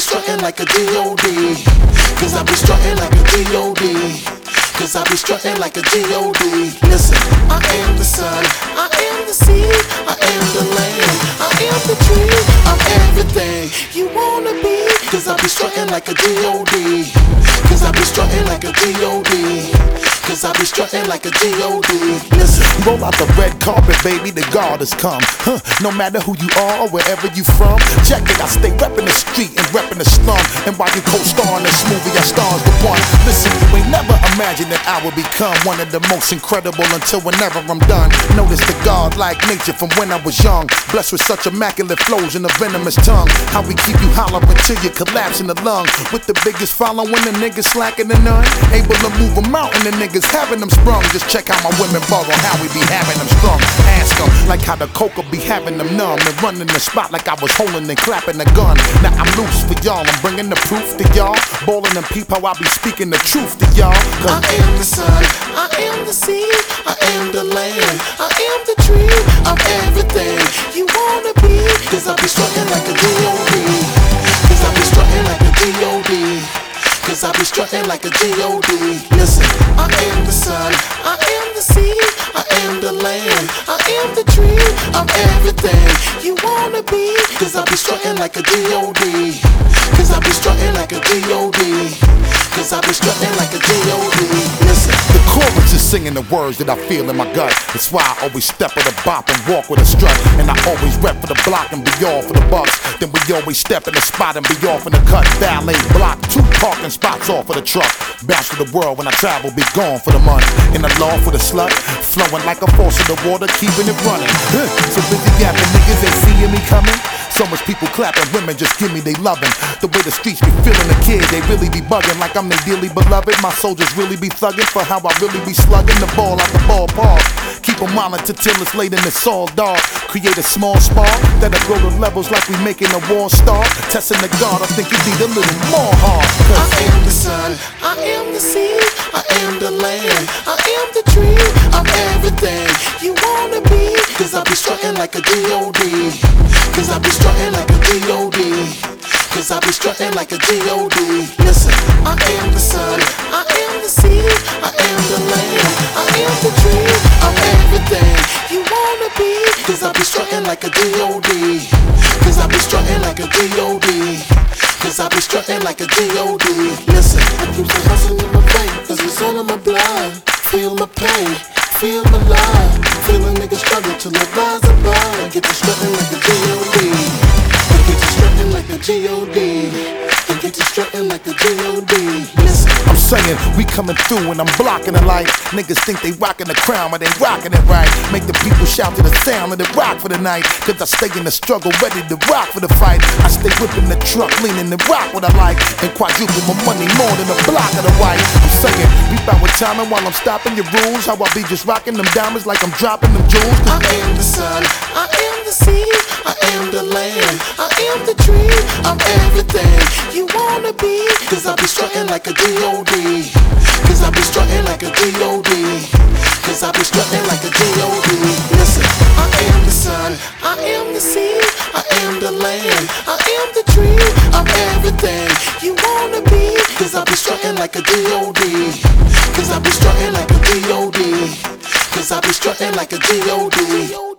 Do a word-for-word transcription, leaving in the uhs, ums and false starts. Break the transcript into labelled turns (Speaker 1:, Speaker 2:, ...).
Speaker 1: strutting like a G O D. Cause I be strutting like a G O D. Cause I be strutting like a G O D. Listen, I am the sun, I am the sea, I am the land, I am the tree, I'm everything you wanna be. Cause I be strutting like a G O D. Cause I be strutting like a G O D. Cause I be strutting like a G O D. Listen,
Speaker 2: roll out the red carpet, baby, the God has come. Huh, no matter who you are or wherever you from, check it, I stay reppin' the street and reppin' the slum. And while you co-star in this movie, I stars the one. Listen, you ain't never imagined that I would become one of the most incredible until whenever I'm done. Notice the God-like nature from when I was young, blessed with such immaculate flows and a venomous tongue. How we keep you hollering till you collapse in the lung. With the biggest following, the niggas slacking the none. Able to move a mountain, the niggas having them sprung. Just check how my women bug on how we be having them strung. Ask them like how the coca be having them numb. And running the spot like I was holding and clapping the gun. Now I'm loose for y'all, I'm bringing the proof to y'all. Ballin' and peep how I be speaking the truth to y'all.
Speaker 1: I am the sun, I am the sea, I am the land, I am the tree, I'm everything you wanna be. Cause I be strutting like a G O D. Cause I be strutting like a G O D. Cause I be strutting like a G O D. Listen, I am the sun, I am the sea, I am the land, I am the tree, I'm everything you wanna be. Cause I be strutting like a G O D. Cause I be strutting like a G O D. Cause I be strutting like a G O D. Listen,
Speaker 2: the chorus is singing the words that I feel in my gut. That's why I always step with a bop and walk with a strut. And I always rep for the block and be all for the bucks. Then we always step in the spot and be off in the cut. Valet block, two parking spots off for the truck. Bounce to the world when I travel, be gone for the money. In the law for the slut, flowing like a faucet of water, keeping it running. Huh. So busy yapping, niggas ain't seeing me coming. So much people clapping, women just give me they loving. The way the streets be feeling the kid, they really be bugging like I'm their dearly beloved. My soldiers really be thugging for how I really be slugging the ball out the ballpark. Keep a monitor till it's late and it's all dark. Create a small spark that'll grow to levels like we making a war star. Testing the God, I think you need a little more hard.
Speaker 1: I am the sun, I am the sea, I am the land, I am the tree, I'm everything you wanna be. Cause I be strutting like a G O D. Cause I be strutting like a G O D. Cause I be strutting like a G O D. Listen, I am the sun, I am the sea, I am the land, I am the tree, I'm everything you wanna be. Cause I be strutting like a G O D. Cause I be strutting like a G O D. Cause I be strutting like a G O D. Listen, I keep the hustle in my vein, cause it's all in my blood. Feel my pain, feel my love. Feel a nigga struggle till I rise above. I get to strutting like a G O D. I get to strutting like a G O D. I get to strutting like a G O D. Listen,
Speaker 2: I'm saying we coming through and I'm blocking the light. Niggas think they rocking the crown, but they rocking it right. Make the people shout to the sound of the rock for the night. Cause I stay in the struggle, ready to rock for the fight. I stay whipping the truck, leaning and rock what I like. And quadruple my money more than a block of the white. I'm saying, we bout with timing while I'm stopping your rules. How I be just rocking them diamonds like I'm dropping them jewels.
Speaker 1: I am the sun, I am the sea, I am the land, I am the tree, I'm everything you wanna be. Cause I be strutting like a G O D. Cause I be strutting like a G O D. Cause I be strutting like a G O D. Listen, I am the sun, I am the sea, I am the land, I am the tree, I'm everything you wanna be. Cause I be strutting like a G O D. Cause I be strutting like a G O D. Cause I be strutting like a G O D.